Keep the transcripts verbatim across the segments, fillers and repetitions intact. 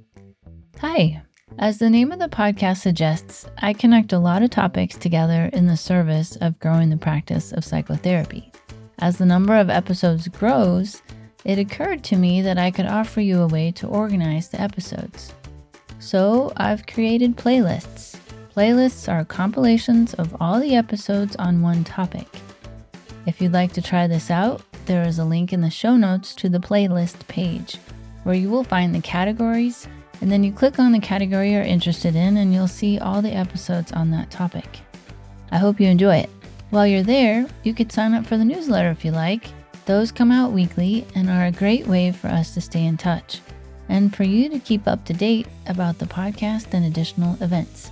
Hi. As the name of the podcast suggests, I connect a lot of topics together in the service of growing the practice of psychotherapy. As the number of episodes grows, it occurred to me that I could offer you a way to organize the episodes. So I've created playlists. Playlists are compilations of all the episodes on one topic. If you'd like to try this out, there is a link in the show notes to the playlist page, where you will find the categories, and then you click on the category you're interested in and you'll see all the episodes on that topic. I hope you enjoy it. While you're there, you could sign up for the newsletter if you like. Those come out weekly and are a great way for us to stay in touch, and for you to keep up to date about the podcast and additional events.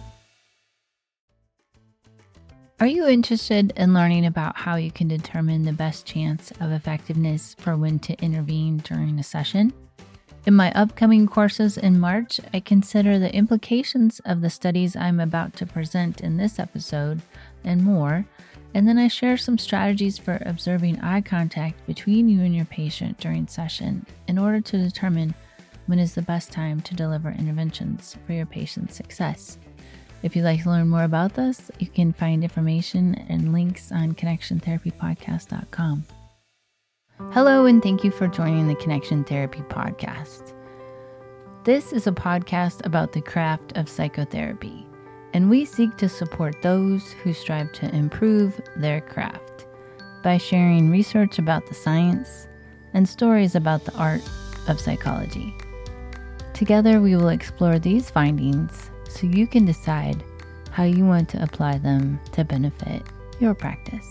Are you interested in learning about how you can determine the best chance of effectiveness for when to intervene during a session? In my upcoming courses in March, I consider the implications of the studies I'm about to present in this episode and more, and then I share some strategies for observing eye contact between you and your patient during session in order to determine when is the best time to deliver interventions for your patient's success. If you'd like to learn more about this, you can find information and links on connection therapy podcast dot com. Hello, and thank you for joining the Connection Therapy Podcast. This is a podcast about the craft of psychotherapy, and we seek to support those who strive to improve their craft by sharing research about the science and stories about the art of psychology. Together, we will explore these findings so you can decide how you want to apply them to benefit your practice.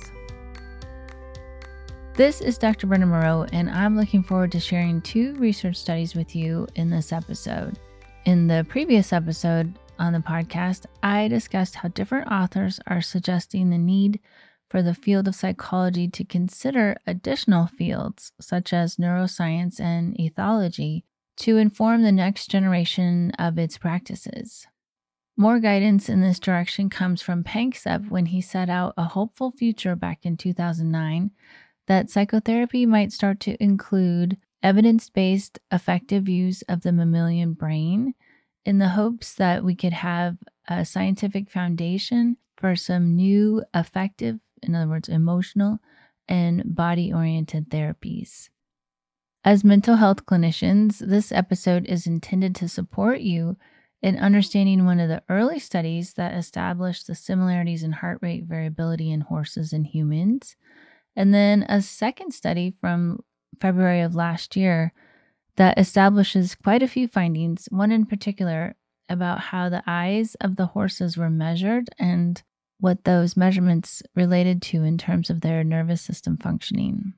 This is Doctor Brenda Moreau, and I'm looking forward to sharing two research studies with you in this episode. In the previous episode on the podcast, I discussed how different authors are suggesting the need for the field of psychology to consider additional fields, such as neuroscience and ethology, to inform the next generation of its practices. More guidance in this direction comes from Panksepp when he set out a hopeful future back in two thousand nine that psychotherapy might start to include evidence-based effective use of the mammalian brain in the hopes that we could have a scientific foundation for some new effective, in other words, emotional and body-oriented therapies. As mental health clinicians, this episode is intended to support you in understanding one of the early studies that established the similarities in heart rate variability in horses and humans, and then a second study from February of last year that establishes quite a few findings, one in particular about how the eyes of the horses were measured and what those measurements related to in terms of their nervous system functioning.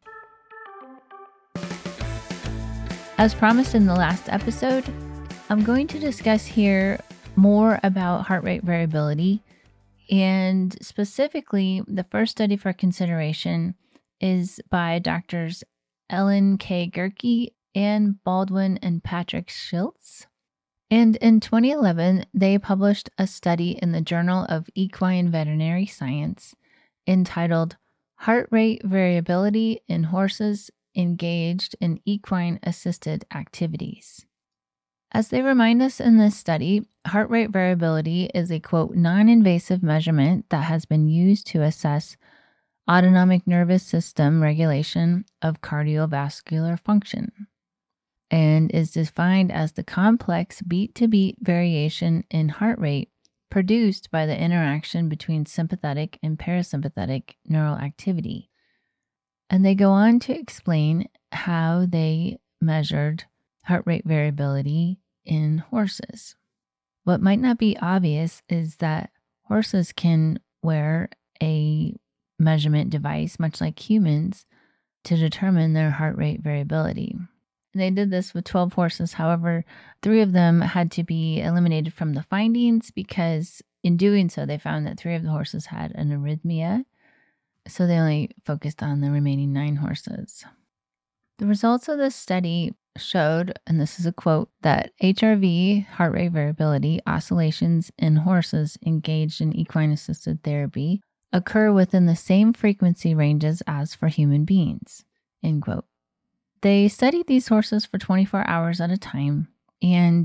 As promised in the last episode, I'm going to discuss here more about heart rate variability, and specifically, the first study for consideration is by Doctors Ellen K. Gehrke, Ann Baldwin, and Patrick Schiltz. And in twenty eleven, they published a study in the Journal of Equine Veterinary Science entitled Heart Rate Variability in Horses Engaged in Equine-Assisted Activities. As they remind us in this study, heart rate variability is a, quote, non-invasive measurement that has been used to assess autonomic nervous system regulation of cardiovascular function, and is defined as the complex beat-to-beat variation in heart rate produced by the interaction between sympathetic and parasympathetic neural activity. And they go on to explain how they measured heart rate variability in horses. What might not be obvious is that horses can wear a measurement device, much like humans, to determine their heart rate variability. They did this with twelve horses. However, three of them had to be eliminated from the findings because in doing so, they found that three of the horses had an arrhythmia. So they only focused on the remaining nine horses. The results of this study showed, and this is a quote, that H R V, heart rate variability, oscillations in horses engaged in equine-assisted therapy occur within the same frequency ranges as for human beings, end quote. They studied these horses for twenty-four hours at a time, and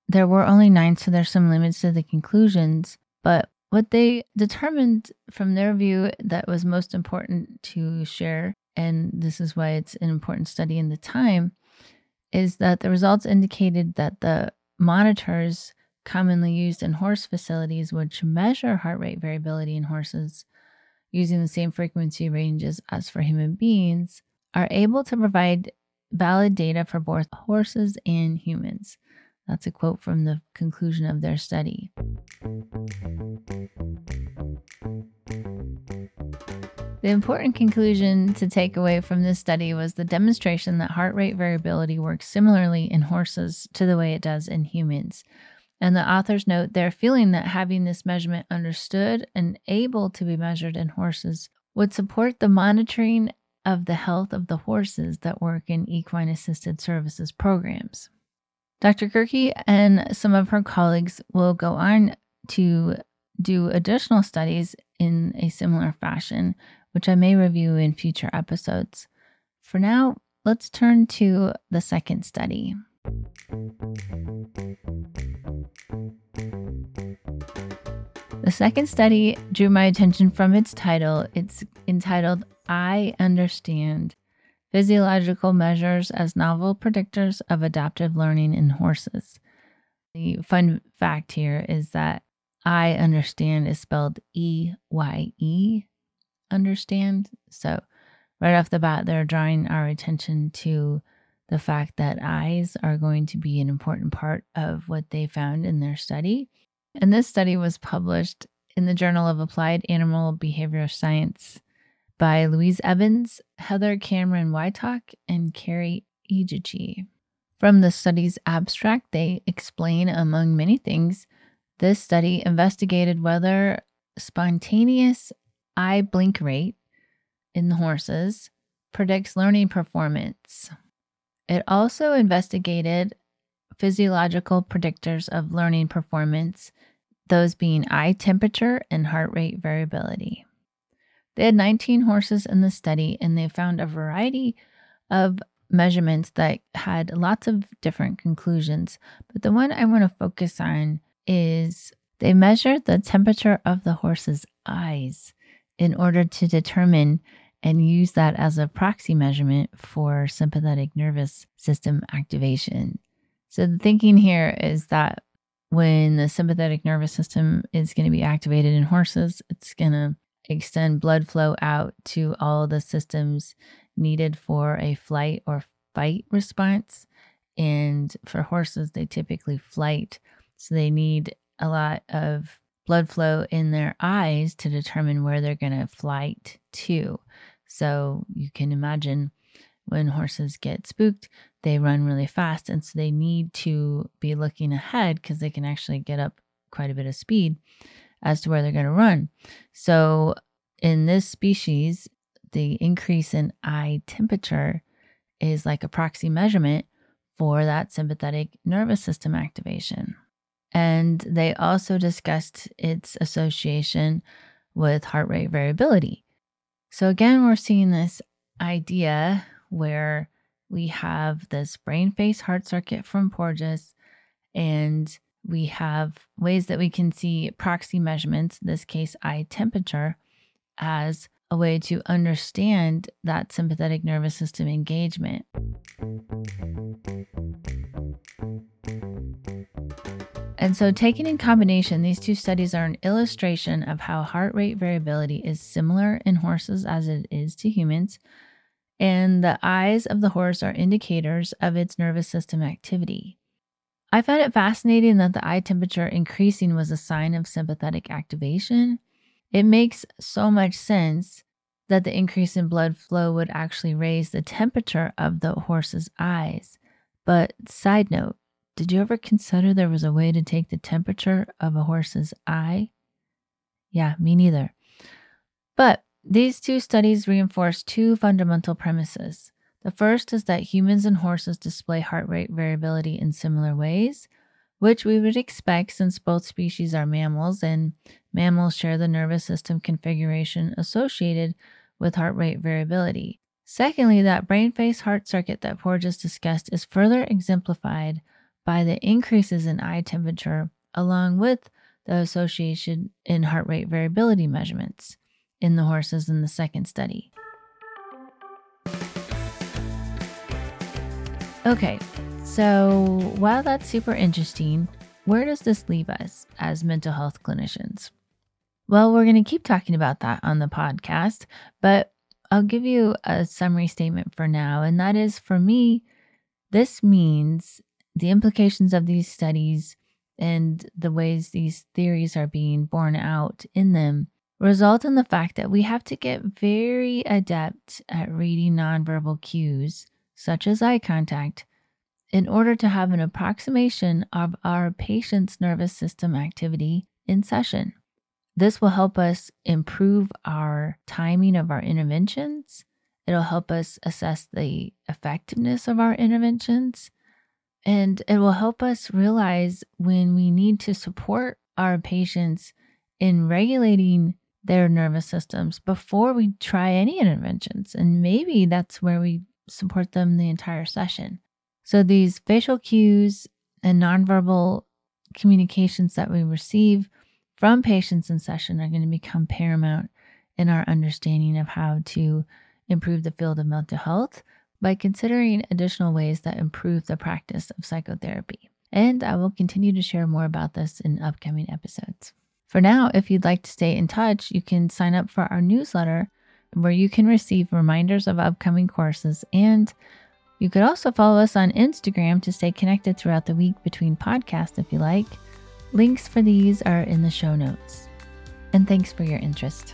There were only nine, so there's some limits to the conclusions. But what they determined from their view that was most important to share, and this is why it's an important study in the time, is that the results indicated that the monitors commonly used in horse facilities, which measure heart rate variability in horses using the same frequency ranges as for human beings, are able to provide valid data for both horses and humans. That's a quote from the conclusion of their study. The important conclusion to take away from this study was the demonstration that heart rate variability works similarly in horses to the way it does in humans. And the authors note their feeling that having this measurement understood and able to be measured in horses would support the monitoring of the health of the horses that work in equine assisted services programs. Doctor Gerke and some of her colleagues will go on to do additional studies in a similar fashion, which I may review in future episodes. For now, let's turn to the second study. The second study drew my attention from its title. It's entitled, I Understand: Physiological Measures as Novel Predictors of Adaptive Learning in Horses. The fun fact here is that I understand is spelled E Y E, understand. So right off the bat, they're drawing our attention to the fact that eyes are going to be an important part of what they found in their study. And this study was published in the Journal of Applied Animal Behavioral Science by Louise Evans, Heather Cameron Wytock, and Carrie Ejichi. From the study's abstract, they explain, among many things, this study investigated whether spontaneous eye blink rate in the horses predicts learning performance. It also investigated physiological predictors of learning performance, those being eye temperature and heart rate variability. They had nineteen horses in the study, and they found a variety of measurements that had lots of different conclusions. But the one I want to focus on is they measured the temperature of the horse's eyes in order to determine and use that as a proxy measurement for sympathetic nervous system activation. So the thinking here is that when the sympathetic nervous system is going to be activated in horses, it's going to extend blood flow out to all the systems needed for a flight or fight response. And for horses, they typically flight. So they need a lot of blood flow in their eyes to determine where they're going to flight to. So you can imagine when horses get spooked, they run really fast. And so they need to be looking ahead because they can actually get up quite a bit of speed as to where they're going to run. So in this species, the increase in eye temperature is like a proxy measurement for that sympathetic nervous system activation. And they also discussed its association with heart rate variability. So again, we're seeing this idea where we have this brain face heart circuit from Porges, and we have ways that we can see proxy measurements, in this case, eye temperature, as a way to understand that sympathetic nervous system engagement. And so taken in combination, these two studies are an illustration of how heart rate variability is similar in horses as it is to humans, and the eyes of the horse are indicators of its nervous system activity. I found it fascinating that the eye temperature increasing was a sign of sympathetic activation. It makes so much sense that the increase in blood flow would actually raise the temperature of the horse's eyes. But side note, did you ever consider there was a way to take the temperature of a horse's eye? Yeah, me neither. But these two studies reinforce two fundamental premises. The first is that humans and horses display heart rate variability in similar ways, which we would expect since both species are mammals and mammals share the nervous system configuration associated with heart rate variability. Secondly, that brain face heart circuit that Porges discussed is further exemplified by the increases in eye temperature, along with the association in heart rate variability measurements in the horses in the second study. Okay, so while that's super interesting, where does this leave us as mental health clinicians? Well, we're going to keep talking about that on the podcast, but I'll give you a summary statement for now. And that is, for me, this means the implications of these studies and the ways these theories are being borne out in them result in the fact that we have to get very adept at reading nonverbal cues, such as eye contact, in order to have an approximation of our patient's nervous system activity in session. This will help us improve our timing of our interventions. It'll help us assess the effectiveness of our interventions. And it will help us realize when we need to support our patients in regulating their nervous systems before we try any interventions. And maybe that's where we support them the entire session. So these facial cues and nonverbal communications that we receive from patients in session are going to become paramount in our understanding of how to improve the field of mental health by considering additional ways that improve the practice of psychotherapy. And I will continue to share more about this in upcoming episodes. For now, if you'd like to stay in touch, you can sign up for our newsletter where you can receive reminders of upcoming courses, and you could also follow us on Instagram to stay connected throughout the week between podcasts if you like. Links for these are in the show notes. And thanks for your interest.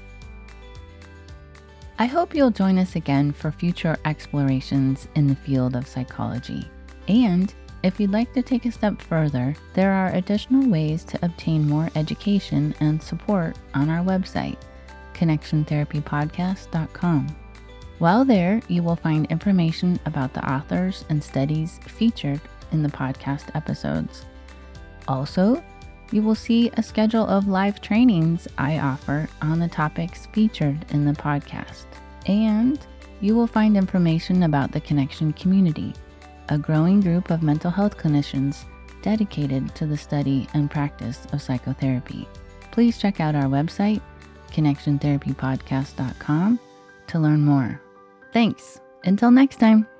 I hope you'll join us again for future explorations in the field of psychology. And if you'd like to take a step further, there are additional ways to obtain more education and support on our website, connection therapy podcast dot com. While there, you will find information about the authors and studies featured in the podcast episodes. Also, you will see a schedule of live trainings I offer on the topics featured in the podcast. And you will find information about the Connection community, a growing group of mental health clinicians dedicated to the study and practice of psychotherapy. Please check out our website, connection therapy podcast dot com, to learn more. Thanks. Until next time.